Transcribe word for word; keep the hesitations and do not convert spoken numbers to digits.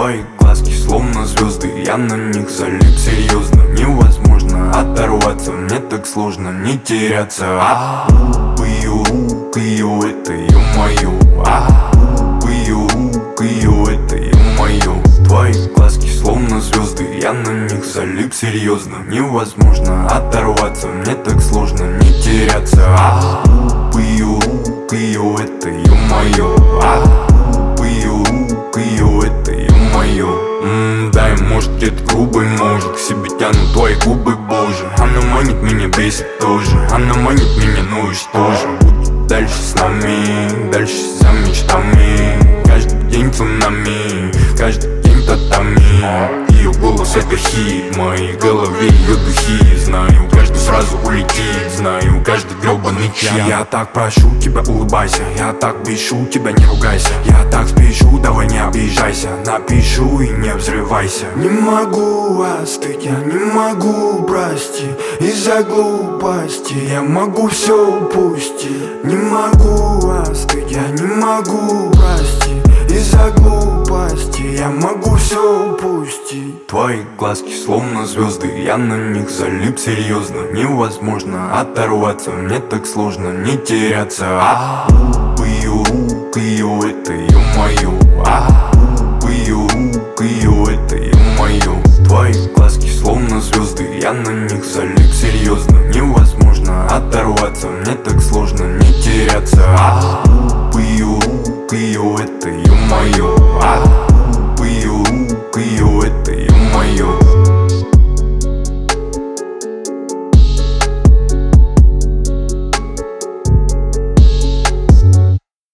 Твои глазки словно звезды, я на них залип серьезно. Невозможно оторваться, мне так сложно не теряться. А ее рук, ее это ё-моё. А ее рук, ее это ё-моё. Твои глазки словно звезды, я на них залип серьезно. Невозможно оторваться, мне так сложно не теряться. А ее рук, ее это ё-моё. А ее рук, ее это ё-моё. Ммм, дай, может, где-то грубый, может, к себе тянут твои губы, боже. Она манит меня, бесит тоже. Она манит меня, ну и что же? Будь дальше с нами, дальше за мечтами. Каждый день цунами, каждый день татами. Ее голос это хит, в моей голове ее духи. Знаю, каждый сразу улетит, знаю, каждый гребаный час. Я так прошу тебя, улыбайся, я так бешу тебя, не ругайся. Я так спешу, давай не обижайся, напишу и не взрывайся. Не могу остыть, я не могу простить. Из-за глупости я могу все упустить. Не могу остыть, я не могу простить. Из-за глупости я могу все упустить. Твои глазки словно звезды, я на них залип серьезно. Невозможно оторваться, мне так сложно не теряться. А ее рук, ее это ё-моё. А